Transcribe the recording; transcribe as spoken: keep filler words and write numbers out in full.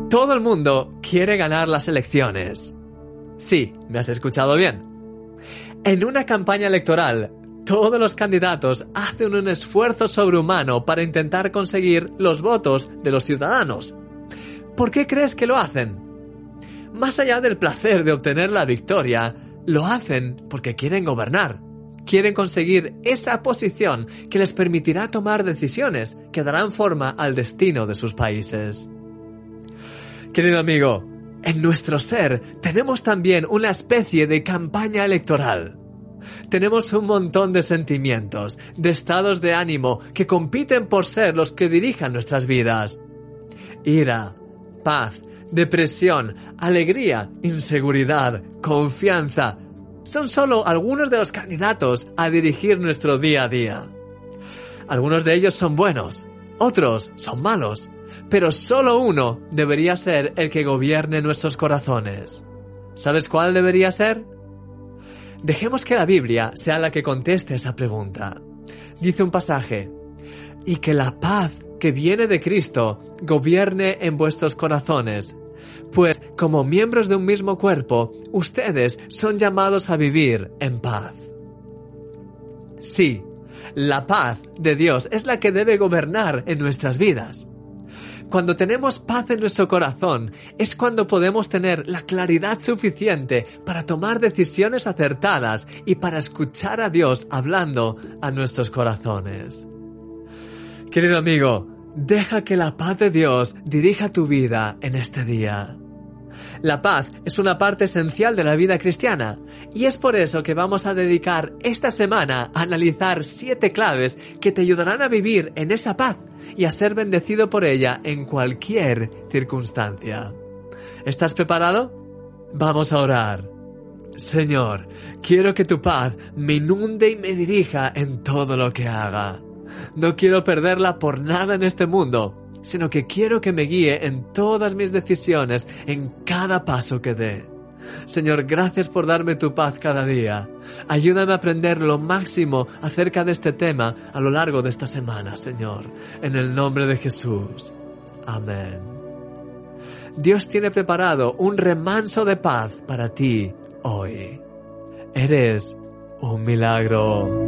Todo el mundo quiere ganar las elecciones. Sí, me has escuchado bien. En una campaña electoral, todos los candidatos hacen un esfuerzo sobrehumano para intentar conseguir los votos de los ciudadanos. ¿Por qué crees que lo hacen? Más allá del placer de obtener la victoria, lo hacen porque quieren gobernar. Quieren conseguir esa posición que les permitirá tomar decisiones que darán forma al destino de sus países. Querido amigo, en nuestro ser tenemos también una especie de campaña electoral. Tenemos un montón de sentimientos, de estados de ánimo que compiten por ser los que dirijan nuestras vidas. Ira, paz, depresión, alegría, inseguridad, confianza. Son solo algunos de los candidatos a dirigir nuestro día a día. Algunos de ellos son buenos, otros son malos, pero solo uno debería ser el que gobierne nuestros corazones. ¿Sabes cuál debería ser? Dejemos que la Biblia sea la que conteste esa pregunta. Dice un pasaje: y que la paz que viene de Cristo gobierne en vuestros corazones, pues como miembros de un mismo cuerpo, ustedes son llamados a vivir en paz. Sí, la paz de Dios es la que debe gobernar en nuestras vidas. Cuando tenemos paz en nuestro corazón, es cuando podemos tener la claridad suficiente para tomar decisiones acertadas y para escuchar a Dios hablando a nuestros corazones. Querido amigo, deja que la paz de Dios dirija tu vida en este día. La paz es una parte esencial de la vida cristiana y es por eso que vamos a dedicar esta semana a analizar siete claves que te ayudarán a vivir en esa paz y a ser bendecido por ella en cualquier circunstancia. ¿Estás preparado? Vamos a orar. Señor, quiero que tu paz me inunde y me dirija en todo lo que haga. No quiero perderla por nada en este mundo, sino que quiero que me guíe en todas mis decisiones, en cada paso que dé. Señor, gracias por darme tu paz cada día. Ayúdame a aprender lo máximo acerca de este tema a lo largo de esta semana, Señor. En el nombre de Jesús. Amén. Dios tiene preparado un remanso de paz para ti hoy. Eres un milagro.